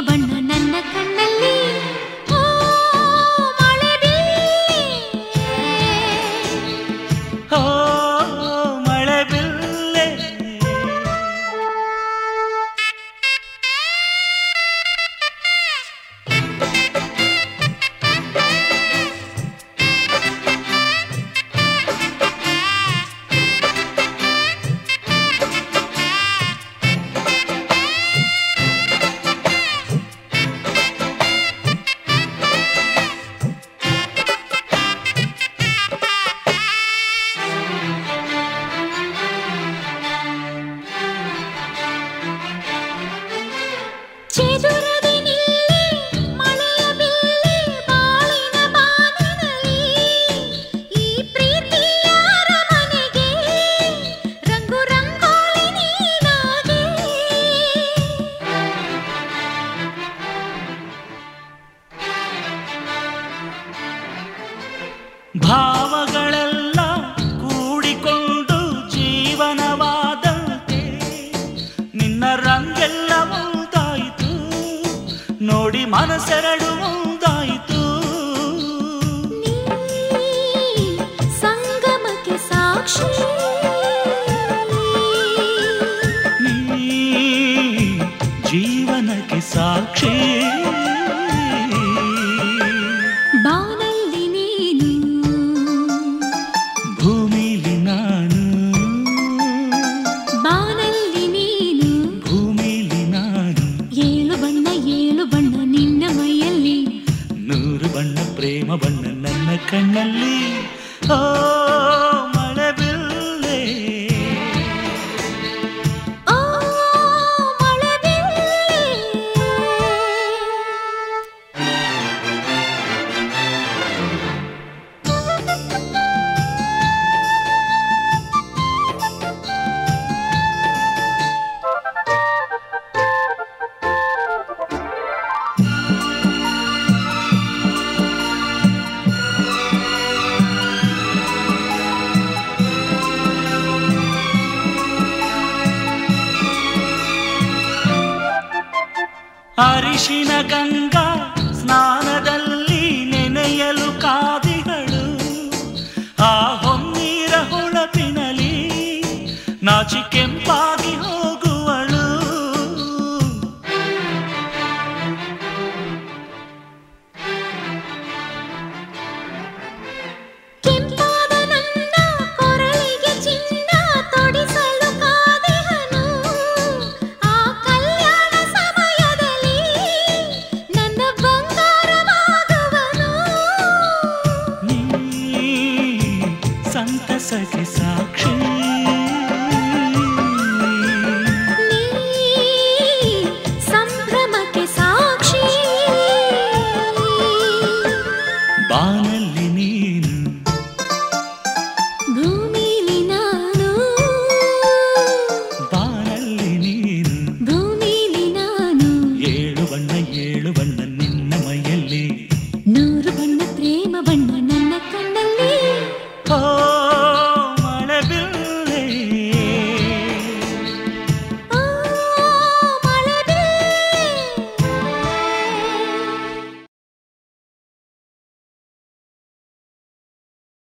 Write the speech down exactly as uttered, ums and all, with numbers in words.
ಬಣ್ಣ ನನ್ನ ಕಣ್ಣಲ್ಲಿ ಭಾವಗಳೆಲ್ಲ ಕೂಡಿಕೊಂಡು ಜೀವನವಾದಂತೆ ನಿನ್ನ ರಂಗೆಲ್ಲ ಒಂದಾಯಿತು ನೋಡಿ ಮನಸ್ಸೆರಡು ಒಂದಾಯಿತು ಸಂಗಮಕ್ಕೆ ಸಾಕ್ಷಿ ನೀ ಜೀವನಕ್ಕೆ ಸಾಕ್ಷಿ ಪ್ರೇಮ ಬಣ್ಣ ನನ್ನ ಕಣ್ಣಲ್ಲಿ ಓ ಮಳೆ ಬಿಲ್ಲೆ ಓ ಮಳೆ ಬಿಲ್ಲೆ ಅರಿಶಿನ ಗಂಗಾ ಸ್ನಾನದಲ್ಲಿ ನೆನೆಯಲು ಕಾದಿಗಳು ಆ ಹೊನ್ನೀರ ಹೊಳಪಿನಲಿ ನಾಚಿ ಕೆಂಪಾಗಿ ಹೋಗುವಳು ಕೆಂಪಾದ ನನ್ನ ಕೊರಳಿಗೆ ಚಿನ್ನ ತೊಡಿಸಲು ಕಾದೆಹನು ಆ ಕಲ್ಯಾಣ ಸಮಯದಲ್ಲಿ ನನ್ನ ಬಂಗಾರವಾಗುವನು ನೀ ಸಂತಸಕ್ಕೆ ಸಾಕ್ಷಿ ಸಂಭ್ರಮಕ್ಕೆ ಸಾಕ್ಷಿ ಬಾನಲ್ಲಿ ನೀನು ಭೂಮಿಲಿ ನಾನು ಬಾನಲ್ಲಿ ನೀನು ಭೂಮಿಲಿ ನಾನು ಏಳು ಬಣ್ಣ ಏಳು ಬಣ್ಣ